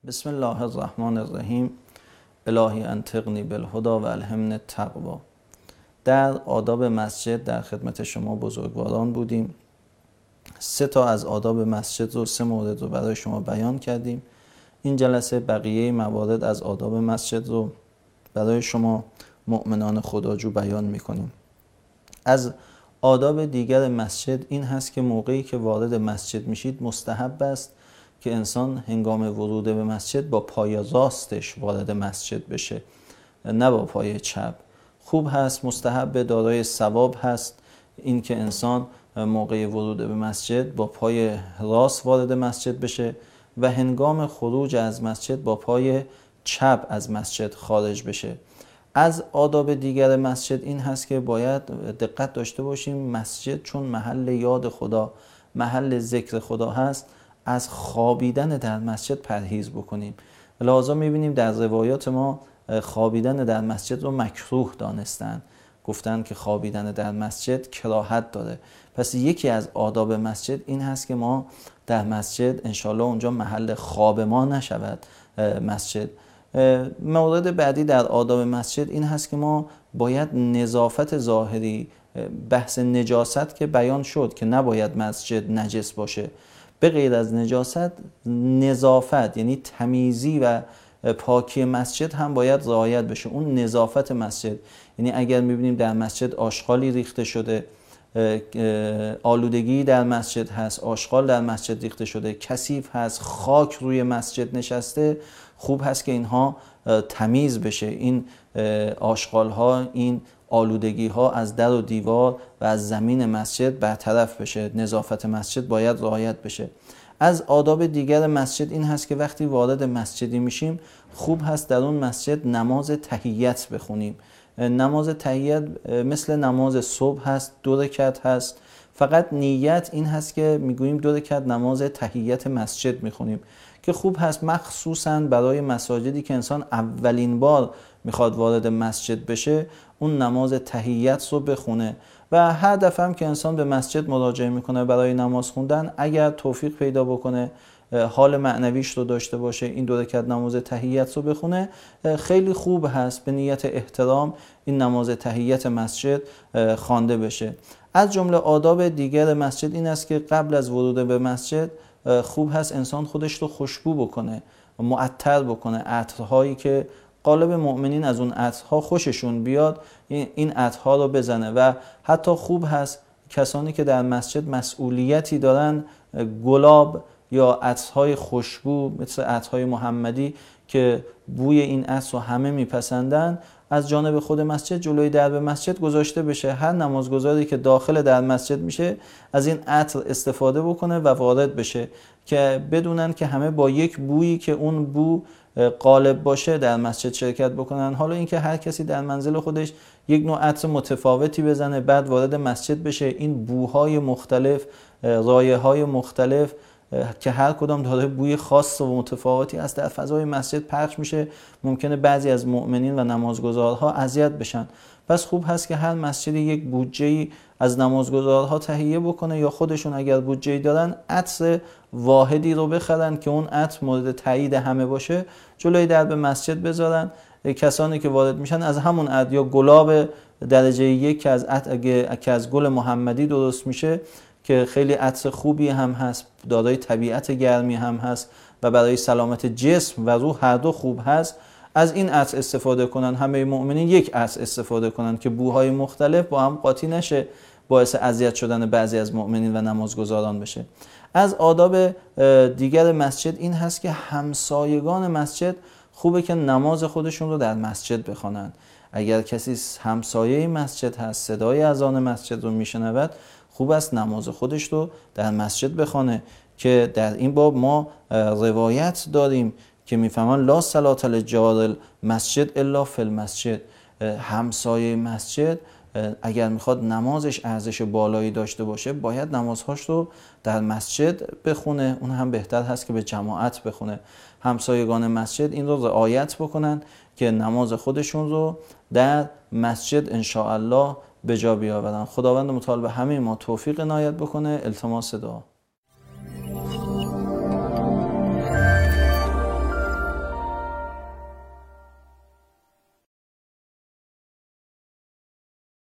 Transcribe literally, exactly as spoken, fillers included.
بسم الله الرحمن الرحیم. الهی انطقنی بالهدی و الهمنی التقوی. در آداب مسجد در خدمت شما بزرگواران بودیم. سه تا از آداب مسجد رو سه مورد رو برای شما بیان کردیم. این جلسه بقیه موارد از آداب مسجد رو برای شما مؤمنان خداجو بیان میکنیم. از آداب دیگر مسجد این هست که موقعی که وارد مسجد میشید مستحب است که انسان هنگام ورود به مسجد با پای راستش وارد مسجد بشه، نه با پای چپ. خوب هست، مستحب، دارای ثواب هست این که انسان موقع ورود به مسجد با پای راست وارد مسجد بشه و هنگام خروج از مسجد با پای چپ از مسجد خارج بشه. از آداب دیگر مسجد این هست که باید دقت داشته باشیم مسجد چون محل یاد خدا، محل ذکر خدا هست، از خوابیدن در مسجد پرهیز بکنیم. لذا میبینیم در روایات ما خوابیدن در مسجد رو مکروه دانستن، گفتن که خوابیدن در مسجد کراهت داره. پس یکی از آداب مسجد این هست که ما در مسجد انشالله اونجا محل خواب ما نشود مسجد. مورد بعدی در آداب مسجد این هست که ما باید نظافت ظاهری، بحث نجاست که بیان شد که نباید مسجد نجس باشه، به غیر از نجاست نظافت یعنی تمیزی و پاکی مسجد هم باید رعایت بشه. اون نظافت مسجد یعنی اگر میبینیم در مسجد آشغالی ریخته شده، آلودگی در مسجد هست، آشغال در مسجد ریخته شده، کثیف هست، خاک روی مسجد نشسته، خوب هست که اینها تمیز بشه. این آشغال ها، این آلودگی ها از در و دیوار و از زمین مسجد برطرف بشه. نظافت مسجد باید رعایت بشه. از آداب دیگر مسجد این هست که وقتی وارد مسجدی میشیم خوب هست در اون مسجد نماز تحیت بخونیم. نماز تحیت مثل نماز صبح هست، دو رکعت هست. فقط نیت این هست که میگوییم دو رکعت نماز تحیت مسجد میخونیم که خوب هست مخصوصا برای مساجدی که انسان اولین بار میخواد وارد مسجد بشه اون نماز تحیت رو بخونه. و هر دفعه هم که انسان به مسجد مراجعه میکنه برای نماز خوندن اگر توفیق پیدا بکنه، حال معنویش رو داشته باشه، این دو رکعت نماز تحیت رو بخونه، خیلی خوب هست به نیت احترام این نماز تحیت مسجد خوانده بشه. از جمله آداب دیگر مسجد این است که قبل از ورود به مسجد خوب هست انسان خودش رو خوشبو بکنه، معطر بکنه، عطرهایی که غالب مؤمنین از اون عطرها خوششون بیاد این عطرها رو بزنه. و حتی خوب هست کسانی که در مسجد مسئولیتی دارن گلاب یا عطرهای خوشبو مثل عطرهای محمدی که بوی این عطر رو همه میپسندن از جانب خود مسجد جلوی درب مسجد گذاشته بشه. هر نمازگزاری که داخل در مسجد میشه از این عطر استفاده بکنه و وارد بشه که بدونن که همه با یک بویی که اون بو غالب باشه در مسجد شرکت بکنن. حالا اینکه هر کسی در منزل خودش یک نوع عطر متفاوتی بزنه بعد وارد مسجد بشه، این بوهای مختلف، رایحه‌های مختلف که هر کدام داره بوی خاص و متفاوتی است در فضای مسجد پخش میشه، ممکنه بعضی از مؤمنین و نمازگزارها اذیت بشن. پس خوب هست که هر مسجدی یک بودجه‌ای از نمازگزارها تهیه بکنه یا خودشون اگر بودجه‌ای دارن عطر واحدی رو بخرن که اون عطر مورد تایید همه باشه، جلوی درب مسجد بذارن. کسانی که وارد میشن از همون عطر یا گلاب درجه یک که از عطر که از گل محمدی درست میشه که خیلی عطر خوبی هم هست، دارای طبیعت گرمی هم هست و برای سلامت جسم و روح هر دو خوب هست، از این عطر استفاده کنن. همه مؤمنین یک عطر استفاده کنن که بوهای مختلف با هم قاطی نشه، باعث اذیت شدن بعضی از مؤمنین و نمازگزاران بشه. از آداب دیگر مسجد این هست که همسایگان مسجد خوبه که نماز خودشون رو در مسجد بخوانن. اگر کسی همسایه مسجد هست صدای اذان مسجد رو میشنود خوب است نماز خودش رو در مسجد بخونه که در این باب ما روایت داریم که میفهمن لا صلاة لجار المسجد الا فی المسجد. همسایه مسجد اگر میخواد نمازش ارزش بالایی داشته باشه باید نمازهاش رو در مسجد بخونه، اون هم بهتر هست که به جماعت بخونه. همسایگان مسجد این رو رعایت بکنن که نماز خودشون رو در مسجد انشاءالله به جا بیاورن. خداوند متعال به همه ما توفیق عنایت بکنه. التماس دعا.